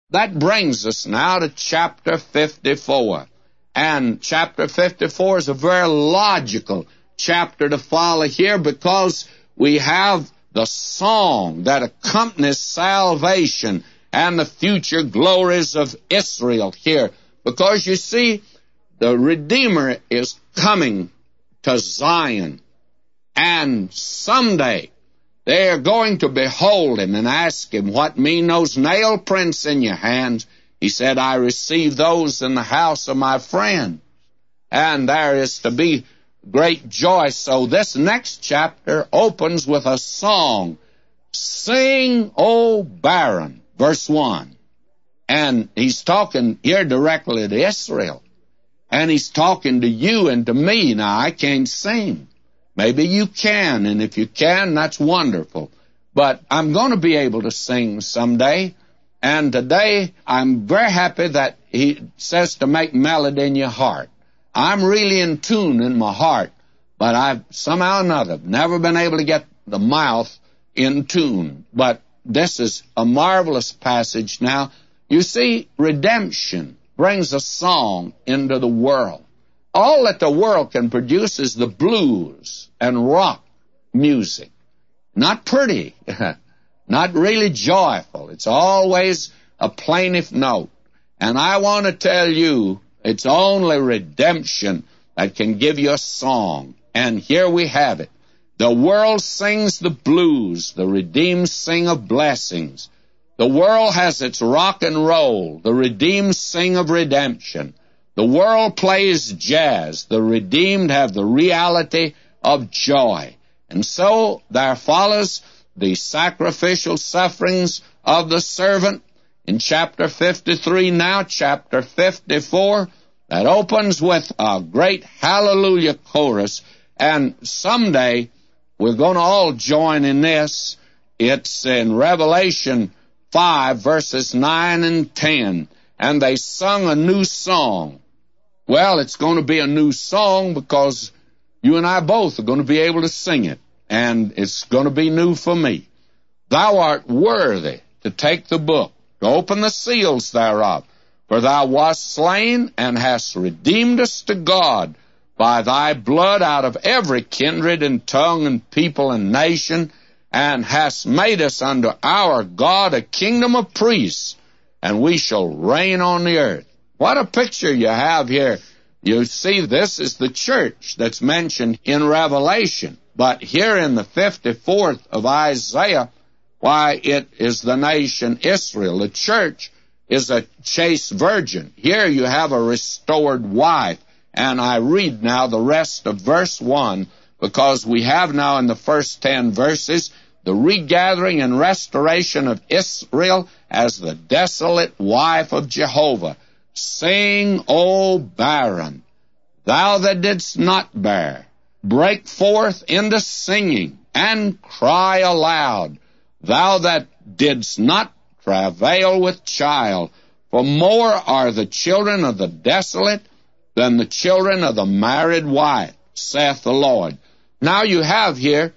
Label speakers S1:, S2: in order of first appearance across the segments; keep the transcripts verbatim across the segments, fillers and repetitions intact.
S1: that brings us now to chapter fifty-four. And chapter fifty-four is a very logical chapter to follow here because we have the song that accompanies salvation and the future glories of Israel here. Because you see, the Redeemer is coming to Zion, and someday they are going to behold him and ask him, what mean those nail prints in your hands? He said, I received those in the house of my friend. And there is to be great joy. So this next chapter opens with a song, Sing, O Barren, verse one. And he's talking here directly to Israel. And he's talking to you and to me. Now, I can't sing. Maybe you can, and if you can, that's wonderful. But I'm going to be able to sing someday. And today, I'm very happy that he says to make melody in your heart. I'm really in tune in my heart, but I've somehow or another never been able to get the mouth in tune. But this is a marvelous passage now. You see, redemption brings a song into the world. All that the world can produce is the blues and rock music. Not pretty, not really joyful. It's always a plaintive note. And I want to tell you, it's only redemption that can give you a song. And here we have it. The world sings the blues. The redeemed sing of blessings. The world has its rock and roll. The redeemed sing of redemption. The world plays jazz. The redeemed have the reality of joy. And so there follows the sacrificial sufferings of the servant in chapter fifty-three, now chapter fifty-four, that opens with a great hallelujah chorus. And someday we're going to all join in this. It's in Revelation five, verses nine and ten. And they sung a new song. Well, it's going to be a new song because you and I both are going to be able to sing it. And it's going to be new for me. Thou art worthy to take the book, to open the seals thereof. For thou wast slain and hast redeemed us to God by thy blood out of every kindred and tongue and people and nation, and hast made us unto our God a kingdom of priests, and we shall reign on the earth. What a picture you have here. You see, this is the church that's mentioned in Revelation. But here in the fifty-fourth of Isaiah, why, it is the nation Israel. The church is a chaste virgin. Here you have a restored wife. And I read now the rest of verse one, because we have now in the first ten verses the regathering and restoration of Israel as the desolate wife of Jehovah. Sing, O barren, thou that didst not bear, break forth into singing, and cry aloud, thou that didst not travail with child. For more are the children of the desolate than the children of the married wife, saith the Lord. Now you have here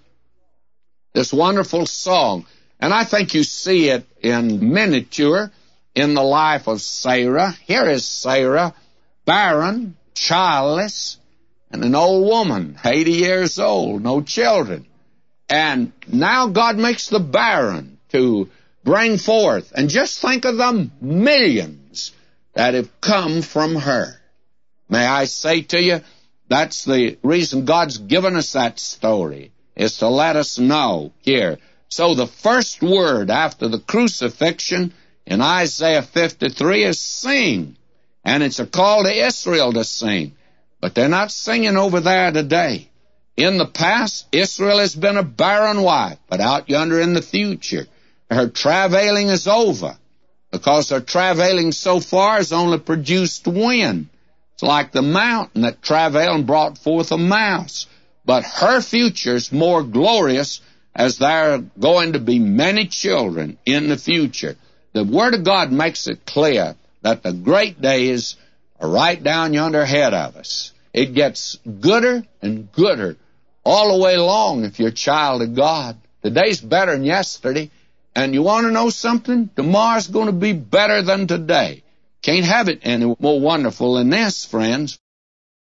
S1: this wonderful song, and I think you see it in miniature in the life of Sarah. Here is Sarah, barren, childless, and an old woman, eighty years old, no children. And now God makes the barren to bring forth. And just think of the millions that have come from her. May I say to you, that's the reason God's given us that story, is to let us know here. So the first word after the crucifixion in Isaiah fifty-three is sing. And it's a call to Israel to sing. But they're not singing over there today. In the past, Israel has been a barren wife, but out yonder in the future, her travailing is over, because her travailing so far has only produced wind. It's like the mountain that travailed and brought forth a mouse. But her future is more glorious, as there are going to be many children in the future. The Word of God makes it clear that the great days are right down yonder ahead of us. It gets gooder and gooder all the way along if you're a child of God. Today's better than yesterday, And you want to know something? Tomorrow's going to be better than today. Can't have it any more wonderful than this, friends.